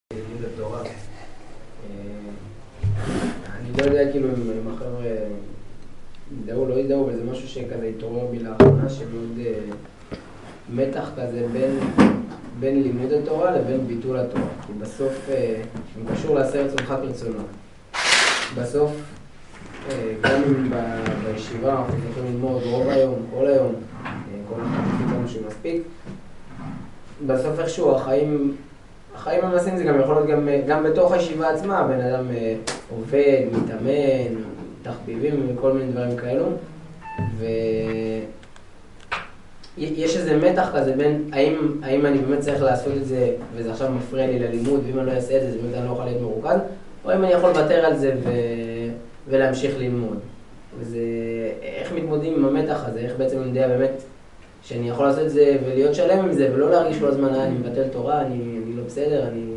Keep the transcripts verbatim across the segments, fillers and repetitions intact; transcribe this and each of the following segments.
לימוד התורה. אני לא יודע כאילו אם החבר'ה ידעו או לא ידעו, אבל זה משהו שכזה התעורר בי לאחרונה, שמאוד מתח כזה בין, בין לימוד התורה לבין ביטול התורה. כי בסוף, הוא קשור לעשה רצונך כרצונו. בסוף, גם אם בישיבה אנחנו יכולים ללמוד רוב היום, כל היום, כל אחד פתאום שהוא מספיק, בסוף איכשהו החיים, החיים המעשיים זה גם יכול להיות גם, גם בתוך הישיבה עצמה, בן אדם עובד, מתאמן, תחביבים וכל מיני דברים כאלו, ויש איזה מתח כזה בין האם, האם אני באמת צריך לעשות את זה וזה עכשיו מפריע לי ללימוד, ואם אני לא אעשה את זה, זה באמת אני לא יכול להיות מרוכז, או אם אני יכול לוותר על זה ו... ולהמשיך ללמוד. וזה, איך מתמודדים עם המתח הזה, איך בעצם אני יודע באמת שאני יכול לעשות את זה ולהיות שלם עם זה, ולא להרגיש כל הזמן, אני מבטל תורה, אני, אני לא בסדר, אני...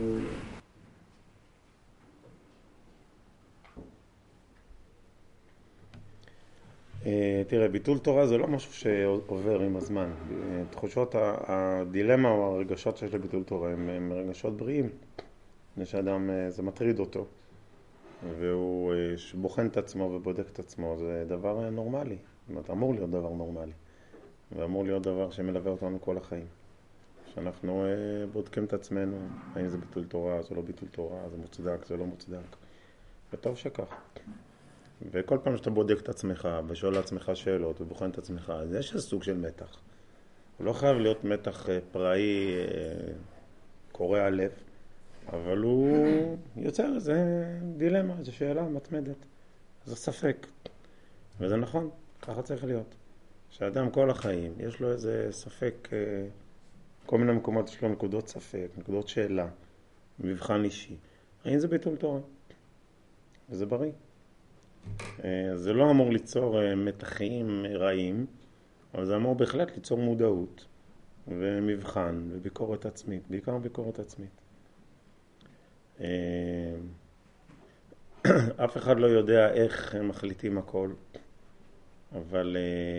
תראה, ביטול תורה זה לא משהו שעובר עם הזמן. תחושות, הדילמה או הרגשות שיש לביטול תורה הם רגשות בריאים. שאדם, זה מטריד אותו, והוא בוחן את עצמו ובודק את עצמו, זה דבר נורמלי. זאת אומרת, אמור להיות דבר נורמלי. ואמור להיות דבר שמלווה אותנו כל החיים. שאנחנו בודקים את עצמנו, האם זה ביטול תורה, זה לא ביטול תורה, זה מוצדק, זה לא מוצדק. וטוב שכך. וכל פעם שאתה בודק את עצמך, ושואל לעצמך שאלות, ובוחן את עצמך, אז יש איזה סוג של מתח. הוא לא חייב להיות מתח פראי, קורע לב, אבל הוא יוצר איזה דילמה, איזו שאלה מתמדת. זה ספק. וזה נכון, ככה צריך להיות. שאדם כל החיים, יש לו איזה ספק, כל מיני מקומות יש לו נקודות ספק, נקודות שאלה, מבחן אישי. האם זה ביטול תורה? וזה בריא. זה לא אמור ליצור מתחים רעים, אבל זה אמור בהחלט ליצור מודעות ומבחן וביקורת עצמית, בעיקר ביקורת עצמית. אף אחד לא יודע איך הם מחליטים הכל, אבל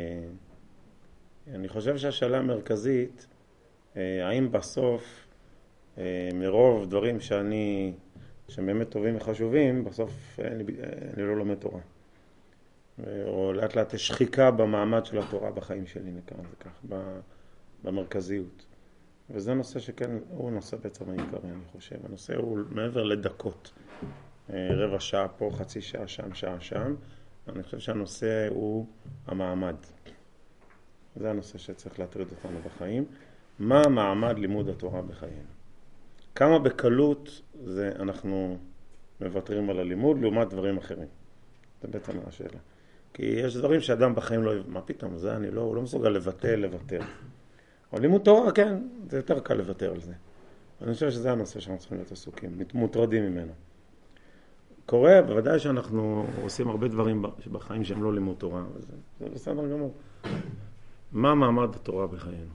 אני חושב שהשאלה המרכזית, האם בסוף מרוב דברים שאני שהם באמת טובים וחשובים, בסוף אני, אני לא לומד תורה. או לאט לאט יש שחיקה במעמד של התורה בחיים שלי, נקרא זה כך, במרכזיות. וזה נושא שכן, הוא נושא בעצם העיקרי, אני חושב. הנושא הוא מעבר לדקות. רבע שעה פה, חצי שעה שם, שעה שם. אני חושב שהנושא הוא המעמד. זה הנושא שצריך להטריד אותנו בחיים. מה המעמד לימוד התורה בחיים? כמה בקלות זה אנחנו מוותרים על הלימוד לעומת דברים אחרים. זה בעצם השאלה. כי יש דברים שאדם בחיים לא... מה פתאום? זה אני לא... הוא לא מסוגל לבטל, לוותר. אבל לימוד תורה, כן, זה יותר קל לוותר על זה. אני חושב שזה הנושא שאנחנו צריכים להיות עסוקים, מוטרדים ממנו. קורה, בוודאי שאנחנו עושים הרבה דברים בחיים שהם לא לימוד תורה. זה, זה בסדר גמור. מה מעמד התורה בחיינו?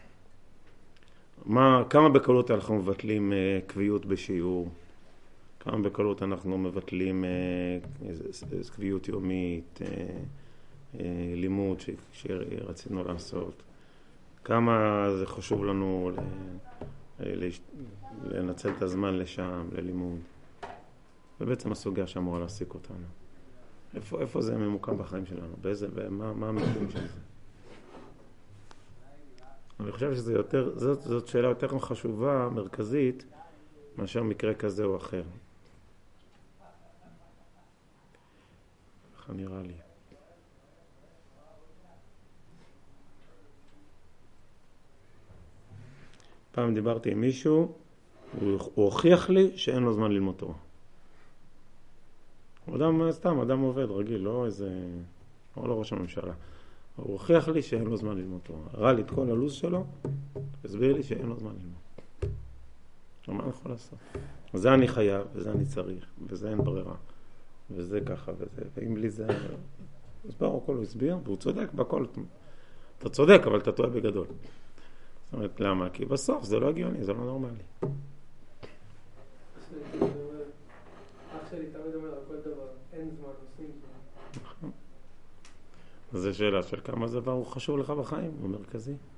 מה, כמה בקלות אנחנו מבטלים אה, קביעות בשיעור? כמה בקלות אנחנו מבטלים אה, קביעות יומית, אה, אה, לימוד ש, שרצינו לעשות? כמה זה חשוב לנו ל, ל, לנצל את הזמן לשם, ללימוד? ובעצם הסוגיה שאמורה להעסיק אותנו. איפה, איפה זה ממוקם בחיים שלנו? באיזה, מה, מה המקום של זה? אני חושב שזה יותר, זאת, זאת שאלה יותר חשובה, מרכזית, מאשר מקרה כזה או אחר. איך נראה לי? פעם דיברתי עם מישהו, הוא, הוא הוכיח לי שאין לו זמן ללמוד תורה. הוא אדם, סתם, אדם עובד רגיל, לא איזה, או לא ראש הממשלה. הוא הוכיח לי שאין לו זמן ללמוד תורה. הראה לי את כל הלו"ז שלו, הסביר לי שאין לו זמן ללמוד. מה אני יכול לעשות? וזה אני חייב, וזה אני צריך, וזה אין ברירה, וזה ככה וזה, ואם לי זה... אז ברור, הכל הוא הסביר, והוא צודק בכל. אתה צודק, אבל אתה טועה בגדול. זאת אומרת, למה? כי בסוף זה לא הגיוני, זה לא נורמלי. אח שלי תמיד אומר, כל דבר, אין זמן, עושים זמן. אז זו שאלה של כמה דבר הוא חשוב לך בחיים, הוא מרכזי.